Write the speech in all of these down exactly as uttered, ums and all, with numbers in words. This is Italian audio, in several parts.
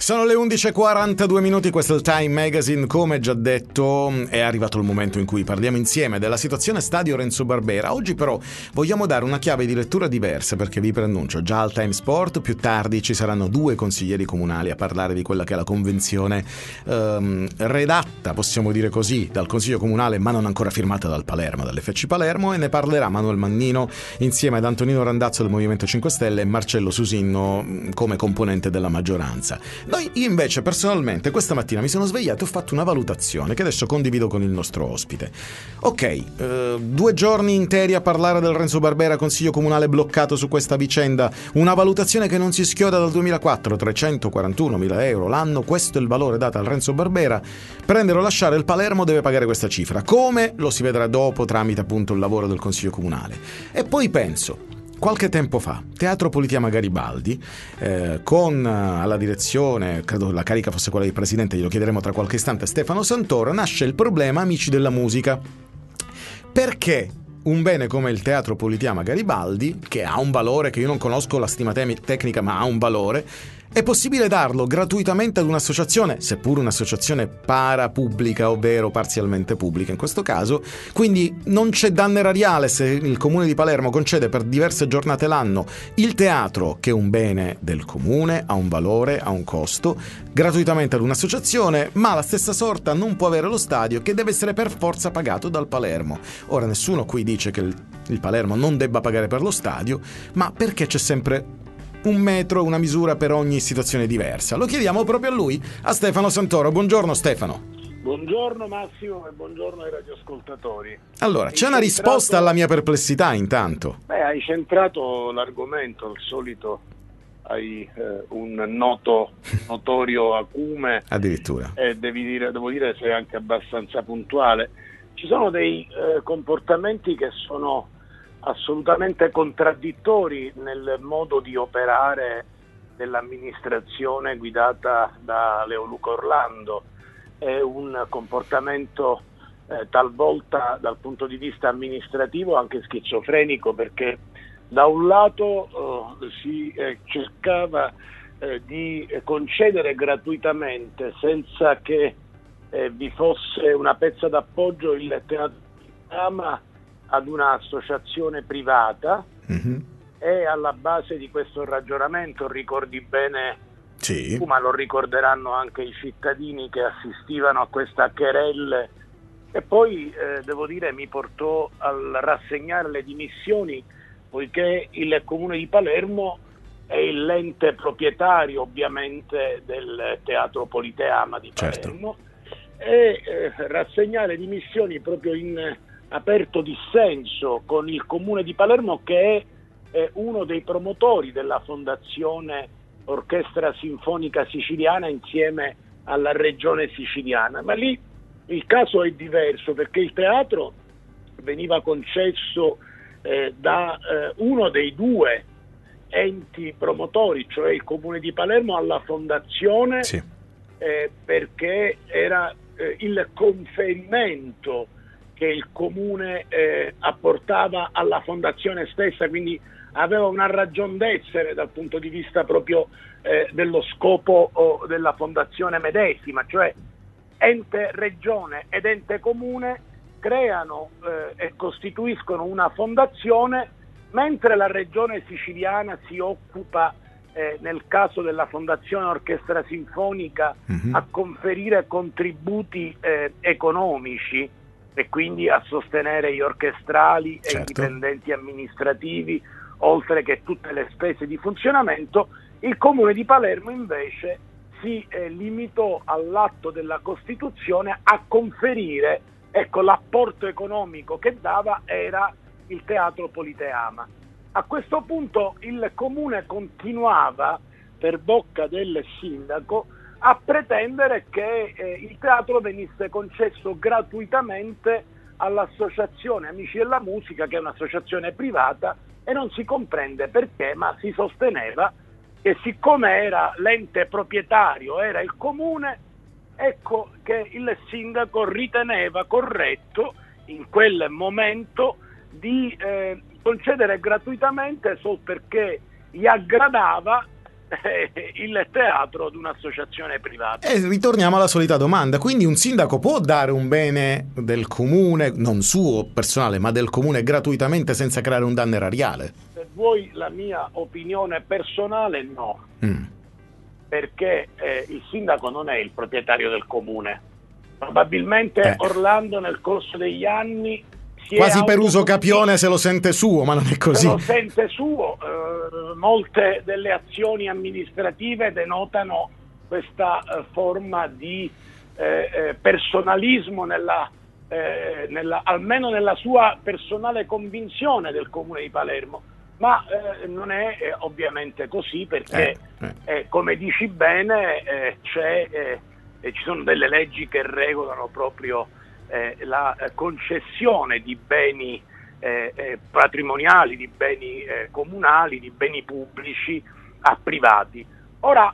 Sono le undici e quarantadue minuti, questo è il Time Magazine. Come già detto, è arrivato il momento in cui parliamo insieme della situazione stadio Renzo Barbera. Oggi però vogliamo dare una chiave di lettura diversa, perché vi preannuncio già al Time Sport, più tardi ci saranno due consiglieri comunali a parlare di quella che è la convenzione ehm, redatta, possiamo dire così, dal Consiglio Comunale ma non ancora firmata dal Palermo, dall'F C Palermo, e ne parlerà Manuel Mannino insieme ad Antonino Randazzo del Movimento cinque Stelle e Marcello Susinno come componente della maggioranza. Noi, io invece personalmente questa mattina mi sono svegliato e ho fatto una valutazione che adesso condivido con il nostro ospite. Ok, eh, due giorni interi a parlare del Renzo Barbera, Consiglio Comunale bloccato su questa vicenda, una valutazione che non si schioda dal duemilaquattro, trecentoquarantunomila euro l'anno, questo è il valore dato al Renzo Barbera. Prendere o lasciare, il Palermo deve pagare questa cifra, come lo si vedrà dopo tramite appunto il lavoro del Consiglio Comunale. E poi penso, qualche tempo fa, Teatro Politeama Garibaldi, eh, con uh, alla direzione, credo la carica fosse quella di presidente, glielo chiederemo tra qualche istante, Stefano Santoro, nasce il problema Amici della Musica. Perché un bene come il Teatro Politeama Garibaldi, che ha un valore, che io non conosco la stima te- tecnica, ma ha un valore, è possibile darlo gratuitamente ad un'associazione, seppur un'associazione parapubblica, ovvero parzialmente pubblica in questo caso, quindi non c'è danno erariale se il Comune di Palermo concede per diverse giornate l'anno il teatro, che è un bene del Comune, ha un valore, ha un costo, gratuitamente ad un'associazione, ma la stessa sorta non può avere lo stadio, che deve essere per forza pagato dal Palermo. Ora nessuno qui dice che il, il Palermo non debba pagare per lo stadio, ma perché c'è sempre un metro, una misura per ogni situazione diversa? Lo chiediamo proprio a lui, a Stefano Santoro. Buongiorno Stefano. Buongiorno Massimo e buongiorno ai radioascoltatori. Allora, hai c'è una centrato... risposta alla mia perplessità intanto? Beh, hai centrato l'argomento, al solito hai eh, un noto, notorio acume. Addirittura. E devi dire, devo dire sei anche abbastanza puntuale. Ci sono dei eh, comportamenti che sono assolutamente contraddittori nel modo di operare dell'amministrazione guidata da Leoluca Orlando. È un comportamento eh, talvolta dal punto di vista amministrativo anche schizofrenico, perché da un lato eh, si eh, cercava eh, di concedere gratuitamente, senza che eh, vi fosse una pezza d'appoggio, il teatro Ama ad un'associazione privata. Mm-hmm. E alla base di questo ragionamento, ricordi bene sì. tu, ma lo ricorderanno anche i cittadini che assistivano a questa querelle, e poi eh, devo dire mi portò al rassegnare le dimissioni, poiché il Comune di Palermo è l'ente proprietario ovviamente del Teatro Politeama di Palermo. Certo. E eh, rassegnare le dimissioni proprio in aperto dissenso con il Comune di Palermo, che è eh, uno dei promotori della Fondazione Orchestra Sinfonica Siciliana insieme alla Regione Siciliana. Ma lì il caso è diverso, perché il teatro veniva concesso eh, da eh, uno dei due enti promotori, cioè il Comune di Palermo, alla Fondazione, sì. eh, perché era eh, il conferimento che il Comune eh, apportava alla Fondazione stessa, quindi aveva una ragion d'essere dal punto di vista proprio eh, dello scopo oh, della Fondazione medesima, cioè ente regione ed ente comune creano eh, e costituiscono una fondazione, mentre la Regione Siciliana si occupa, eh, nel caso della Fondazione Orchestra Sinfonica, mm-hmm. a conferire contributi eh, economici e quindi a sostenere gli orchestrali certo. e i dipendenti amministrativi, oltre che tutte le spese di funzionamento. Il Comune di Palermo invece si eh, limitò all'atto della Costituzione a conferire, ecco, l'apporto economico che dava era il Teatro Politeama. A questo punto il Comune continuava, per bocca del sindaco, a pretendere che eh, il teatro venisse concesso gratuitamente all'Associazione Amici della Musica, che è un'associazione privata, e non si comprende perché, ma si sosteneva che siccome era l'ente proprietario, era il Comune, ecco che il sindaco riteneva corretto in quel momento di eh, concedere gratuitamente, solo perché gli aggradava eh, il teatro ad un'associazione privata. E ritorniamo alla solita domanda, quindi un sindaco può dare un bene del comune, non suo personale, ma del comune gratuitamente senza creare un danno erariale? Se vuoi la mia opinione personale, no. Mm. Perché eh, il sindaco non è il proprietario del comune. Probabilmente Eh. Orlando nel corso degli anni si Quasi è per uso autoconvinto- capione se lo sente suo, ma non è se così. lo sente suo. Eh, molte delle azioni amministrative denotano questa eh, forma di eh, eh, personalismo nella, eh, nella, almeno nella sua personale convinzione del comune di Palermo. Ma eh, non è eh, ovviamente così, perché Eh, eh. eh, come dici bene eh, c'è, eh, eh, ci sono delle leggi che regolano proprio eh, la eh, concessione di beni eh, eh, patrimoniali, di beni eh, comunali, di beni pubblici a privati. Ora,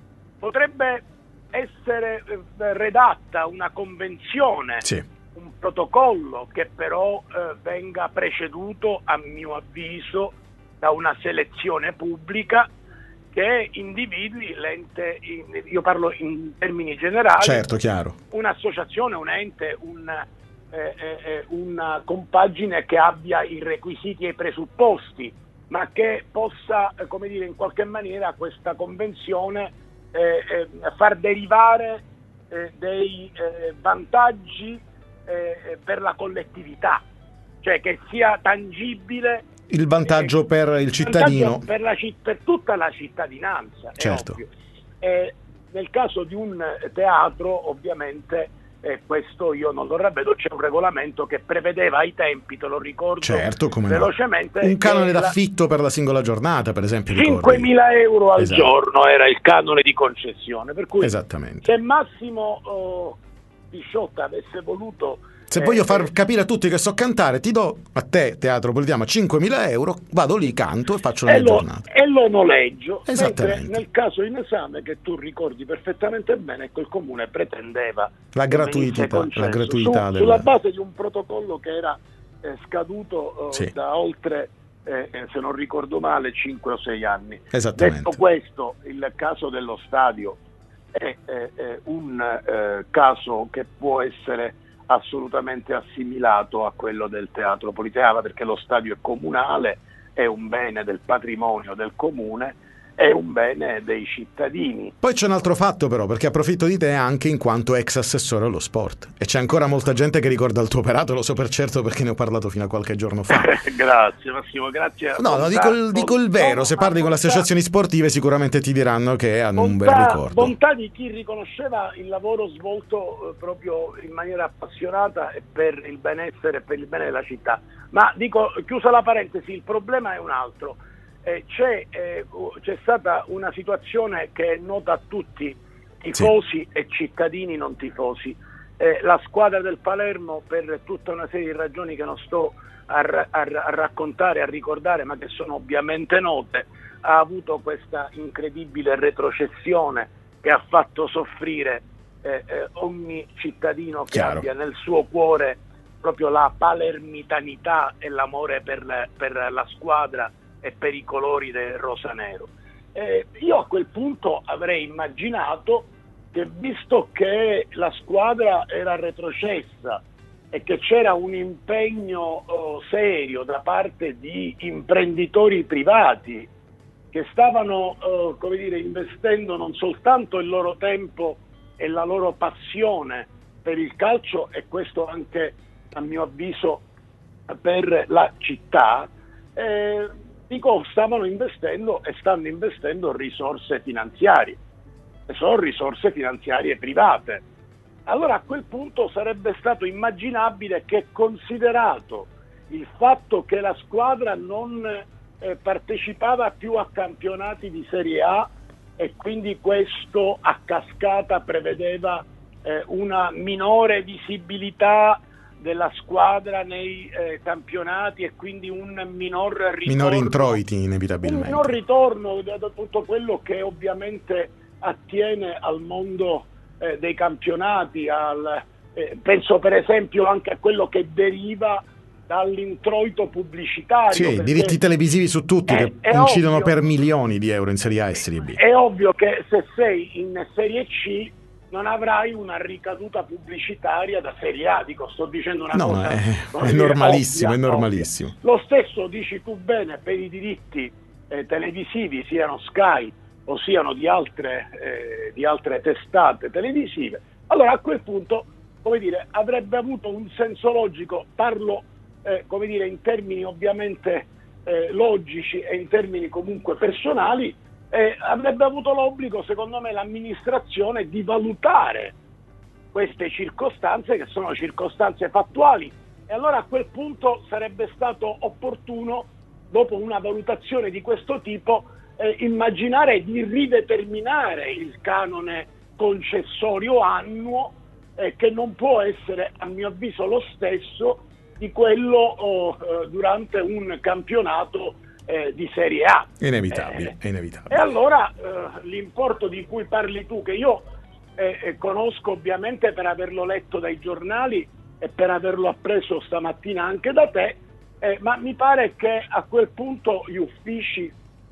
potrebbe essere eh, redatta una convenzione, Sì. un protocollo che però eh, venga preceduto, a mio avviso, da una selezione pubblica che individui l'ente, in, io parlo in termini generali, Certo, chiaro. un'associazione, un ente, un, eh, eh, una compagine che abbia i requisiti e i presupposti, ma che possa, eh, come dire, in qualche maniera questa convenzione eh, eh, far derivare eh, dei eh, vantaggi eh, per la collettività, cioè che sia tangibile Il vantaggio per il cittadino. per, la, per tutta la cittadinanza, Certo. è ovvio. E nel caso di un teatro, ovviamente, eh, questo io non lo rivedo, c'è un regolamento che prevedeva ai tempi, te lo ricordo Certo, come no. velocemente, Un canone che la- d'affitto per la singola giornata, per esempio. ricordi? cinquemila euro al Esatto. giorno era il canone di concessione, per cui Esattamente. se Massimo oh, Pisciotta avesse voluto Se eh, voglio far eh, capire a tutti che so cantare, ti do a te, Teatro Politeama, cinquemila euro, vado lì, canto e faccio la e mia lo, giornata. e lo noleggio, Esattamente. mentre nel caso in esame, che tu ricordi perfettamente bene, quel comune pretendeva La che gratuità, venisse concesso la gratuità su- del- sulla base di un protocollo che era eh, scaduto eh, Sì. da oltre, eh, eh, se non ricordo male, cinque o sei anni. Esattamente. Detto questo, il caso dello stadio è, è- è un eh, caso che può essere assolutamente assimilato a quello del Teatro Politeama, perché lo stadio è comunale, è un bene del patrimonio del comune, è un bene dei cittadini. Poi c'è un altro fatto però, perché approfitto di te anche in quanto ex assessore allo sport. E c'è ancora molta gente che ricorda il tuo operato, lo so per certo perché ne ho parlato fino a qualche giorno fa. Grazie Massimo, grazie. No, no, Bontà, dico il, dico il vero, no, se ma parli con le bontà- associazioni sportive sicuramente ti diranno che hanno un bel Bontà, ricordo. bontà di chi riconosceva il lavoro svolto eh, proprio in maniera appassionata e per il benessere e per il bene della città. Ma dico, chiusa la parentesi, il problema è un altro. Eh, c'è, eh, c'è stata una situazione che è nota a tutti, tifosi e cittadini non tifosi. Eh, la squadra del Palermo, per tutta una serie di ragioni che non sto a, ra- a ra- a raccontare, a ricordare, ma che sono ovviamente note, ha avuto questa incredibile retrocessione che ha fatto soffrire eh, eh, ogni cittadino che Chiaro. abbia nel suo cuore proprio la palermitanità e l'amore per, la- per la squadra e per i colori del rosanero. Eh, io a quel punto avrei immaginato che, visto che la squadra era retrocessa e che c'era un impegno oh, serio da parte di imprenditori privati che stavano eh, come dire, investendo non soltanto il loro tempo e la loro passione per il calcio, e questo anche a mio avviso per la città, eh, dico, stavano investendo e stanno investendo risorse finanziarie, e sono risorse finanziarie private. Allora a quel punto sarebbe stato immaginabile che, considerato il fatto che la squadra non eh, partecipava più a campionati di Serie A, e quindi questo a cascata prevedeva eh, una minore visibilità della squadra nei eh, campionati e quindi un minor ritorno, Minori introiti un inevitabilmente. minor ritorno da, da tutto quello che ovviamente attiene al mondo eh, dei campionati, al, eh, penso per esempio anche a quello che deriva dall'introito pubblicitario. Sì, diritti televisivi su tutti, è, che è incidono ovvio, per milioni di euro in Serie A e Serie B. È ovvio che se sei in Serie C non avrai una ricaduta pubblicitaria da Serie A, dico, sto dicendo una no, cosa... No, è, è dire, normalissimo, ovvia, è normalissimo. Ovvia. Lo stesso dici tu bene per i diritti eh, televisivi, siano Sky o siano di altre, eh, di altre testate televisive. Allora a quel punto, come dire, avrebbe avuto un senso logico, parlo eh, come dire in termini ovviamente eh, logici e in termini comunque personali, eh, avrebbe avuto l'obbligo, secondo me, l'amministrazione di valutare queste circostanze, che sono circostanze fattuali, e allora a quel punto sarebbe stato opportuno, dopo una valutazione di questo tipo, eh, immaginare di rideterminare il canone concessorio annuo, eh, che non può essere, a mio avviso, lo stesso di quello oh, eh, durante un campionato eh, di Serie A. Inevitabile, Eh, è inevitabile. E allora eh, l'importo di cui parli tu, che io eh, eh, conosco ovviamente per averlo letto dai giornali e per averlo appreso stamattina anche da te, eh, ma mi pare che a quel punto gli uffici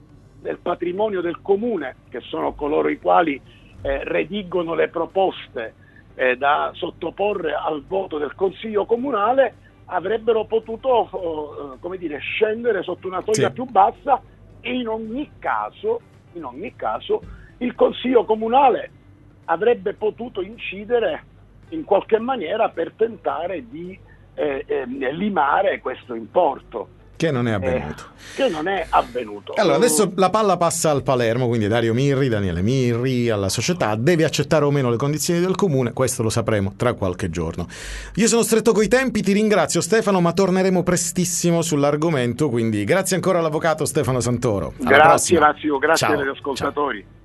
del patrimonio del comune, che sono coloro i quali eh, redigono le proposte eh, da sottoporre al voto del Consiglio Comunale, avrebbero potuto eh, come dire, scendere sotto una soglia sì. più bassa, e in ogni caso, in ogni caso il Consiglio Comunale avrebbe potuto incidere in qualche maniera per tentare di eh, eh, limare questo importo. Che non è avvenuto. Eh, che non è avvenuto. Allora, adesso la palla passa al Palermo, quindi Dario Mirri, Daniele Mirri, alla società. Deve accettare o meno le condizioni del comune? Questo lo sapremo tra qualche giorno. Io sono stretto coi tempi, ti ringrazio Stefano, ma torneremo prestissimo sull'argomento, quindi grazie ancora all'avvocato Stefano Santoro. Alla grazie prossima. Massimo, grazie Ciao. agli ascoltatori. Ciao.